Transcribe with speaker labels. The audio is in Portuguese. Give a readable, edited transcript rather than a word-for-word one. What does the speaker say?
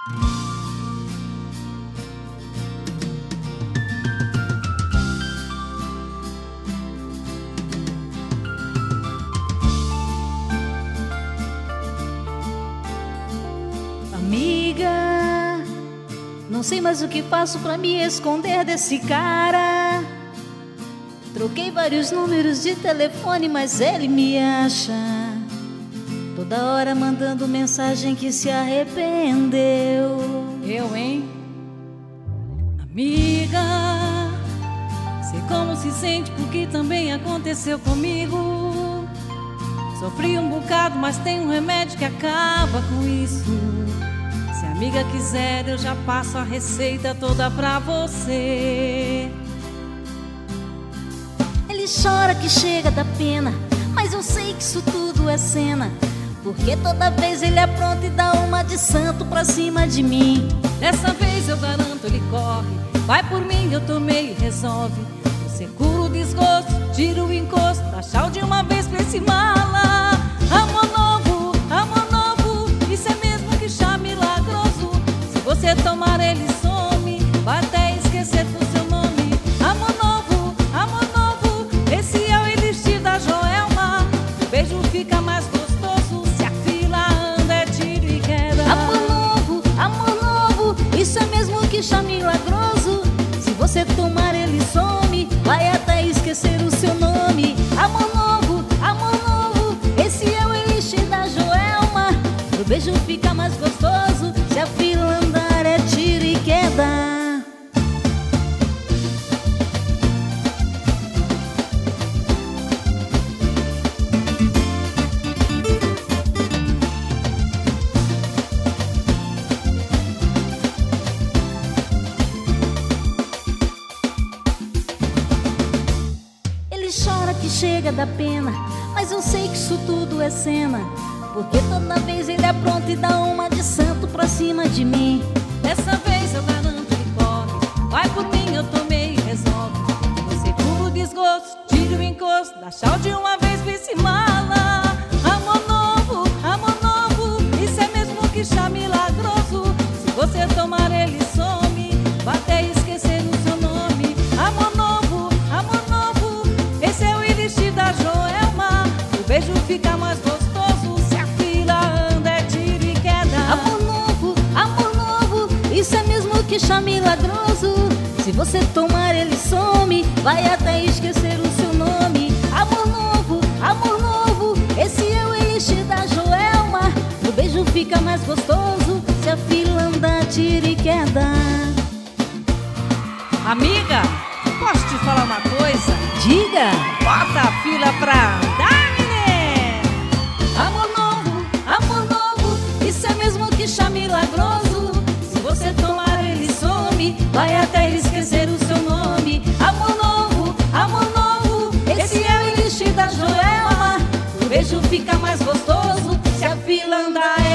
Speaker 1: Amiga, não sei mais o que faço pra me esconder desse cara. Troquei vários números de telefone, mas ele me acha toda hora mandando mensagem que se arrependeu.
Speaker 2: Eu, hein? Amiga, sei como se sente porque também aconteceu comigo. Sofri um bocado, mas tem um remédio que acaba com isso. Se a amiga quiser, eu já passo a receita toda pra você.
Speaker 1: Ele chora que chega da pena, mas eu sei que isso tudo é cena, porque toda vez ele apronta e dá uma de santo pra cima de mim.
Speaker 2: Dessa vez eu garanto, ele corre, vai por mim, eu tomei e resolve. Você cura o desgosto, tira o encosto, dá tchau de uma vez pra esse mala. Amor novo, isso é mesmo que chá milagroso. Se você tomar ele some, vai até esquecer do seu nome. Amor novo, esse é o elixir da Joelma. O beijo fica mais gostoso, se a fila anda é tiro e queda.
Speaker 1: Amor novo, isso é mesmo que chá milagroso. Se você tomar ele some, vai até esquecer o seu nome. Amor novo, esse é o elixir da Joelma. O beijo fica mais gostoso, se a fila andar é tiro e queda. Ele chora que chega da pena, mas eu sei que isso tudo é cena, porque toda vez ele apronta e dá uma de santo pra cima de mim.
Speaker 2: Dessa vez eu garanto, ele corre, vai por mim, eu tomei e resolve. Você cura o desgosto, tira o encosto, dá tchau de uma vez pra esse mala. Amor novo, isso é mesmo que chá milagroso. Se você tomar ele some, vai até esquecer o seu nome. Amor novo, esse é o elixir da Joelma. O beijo fica mais gostoso, se a fila anda é tiro e queda.
Speaker 1: Amor novo, isso é mesmo que chá milagroso. Se você tomar ele some, vai até esquecer o seu nome. Amor novo, esse é o elixir da Joelma. O beijo fica mais gostoso, se a fila andar tiro e queda.
Speaker 2: Amiga, posso te falar uma coisa?
Speaker 1: Diga!
Speaker 2: Bota a fila pra andar, menê!
Speaker 1: Amor novo, isso é mesmo que chá milagroso. Se você tomar ele some, vai até esquecer o seu nome. Amor novo, esse é o elixir da Joelma. O beijo fica mais gostoso, se a fila andar